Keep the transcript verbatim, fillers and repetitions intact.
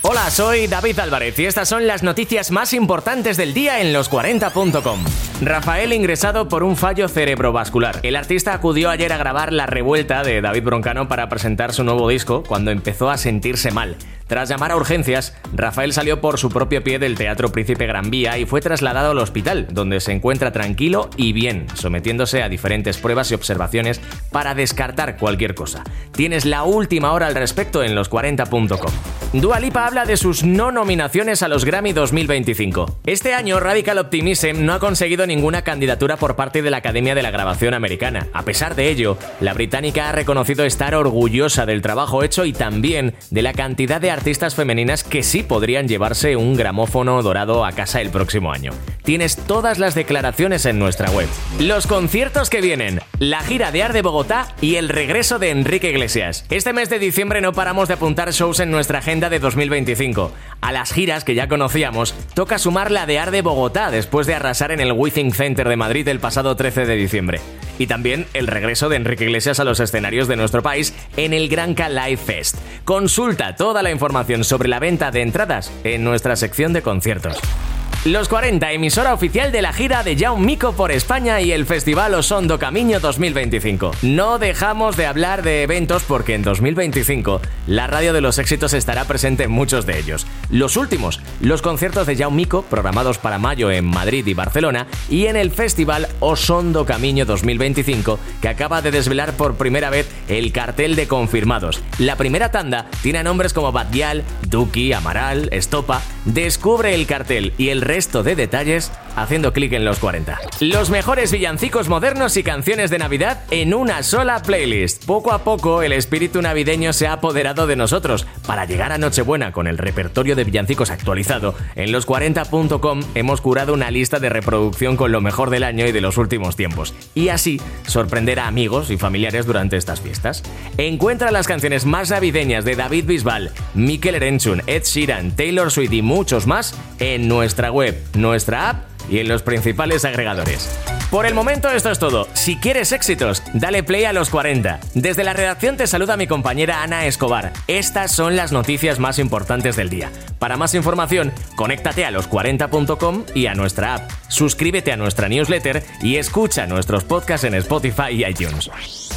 Hola, soy David Álvarez y estas son las noticias más importantes del día en los cuarenta punto com. Rafael ingresado por un fallo cerebrovascular. El artista acudió ayer a grabar La Revuelta de David Broncano para presentar su nuevo disco cuando empezó a sentirse mal. Tras llamar a urgencias, Rafael salió por su propio pie del Teatro Príncipe Gran Vía y fue trasladado al hospital, donde se encuentra tranquilo y bien, sometiéndose a diferentes pruebas y observaciones para descartar cualquier cosa. Tienes la última hora al respecto en los cuarenta punto com. Dua Lipa habla de sus no nominaciones a los Grammy dos mil veinticinco. Este año, Radical Optimism no ha conseguido ninguna candidatura por parte de la Academia de la Grabación Americana. A pesar de ello, la británica ha reconocido estar orgullosa del trabajo hecho y también de la cantidad de artistas femeninas que sí podrían llevarse un gramófono dorado a casa el próximo año. Tienes todas las declaraciones en nuestra web. Los conciertos que vienen, la gira de Arde Bogotá y el regreso de Enrique Iglesias. Este mes de diciembre no paramos de apuntar shows en nuestra agenda de dos mil veinticinco. A las giras que ya conocíamos, toca sumar la de Arde Bogotá después de arrasar en el Withing Center de Madrid el pasado trece de diciembre. Y también el regreso de Enrique Iglesias a los escenarios de nuestro país en el Granca Live Fest. Consulta toda la información sobre la venta de entradas en nuestra sección de conciertos. Los cuarenta, emisora oficial de la gira de Jaume Mico por España y el Festival O Son do Camiño dos mil veinticinco. No dejamos de hablar de eventos porque en dos mil veinticinco la Radio de los Éxitos estará presente en muchos de ellos. Los últimos, los conciertos de Jaume Mico, programados para mayo en Madrid y Barcelona, y en el Festival O Son do Camiño dos mil veinticinco, que acaba de desvelar por primera vez el cartel de confirmados. La primera tanda tiene a nombres como Batguial, Duki, Amaral, Estopa. Descubre el cartel y el resto de detalles haciendo clic en los cuarenta. Los mejores villancicos modernos y canciones de Navidad en una sola playlist. Poco a poco el espíritu navideño se ha apoderado de nosotros. Para llegar a Nochebuena con el repertorio de villancicos actualizado, en los cuarenta punto com hemos curado una lista de reproducción con lo mejor del año y de los últimos tiempos. Y así sorprender a amigos y familiares durante estas fiestas. Encuentra las canciones más navideñas de David Bisbal, Mikel Erenchun, Ed Sheeran, Taylor Swift y muchos más en nuestra web, nuestra app y en los principales agregadores. Por el momento esto es todo. Si quieres éxitos, dale play a los cuarenta. Desde la redacción te saluda mi compañera Ana Escobar. Estas son las noticias más importantes del día. Para más información, conéctate a los cuarenta punto com y a nuestra app. Suscríbete a nuestra newsletter y escucha nuestros podcasts en Spotify y iTunes.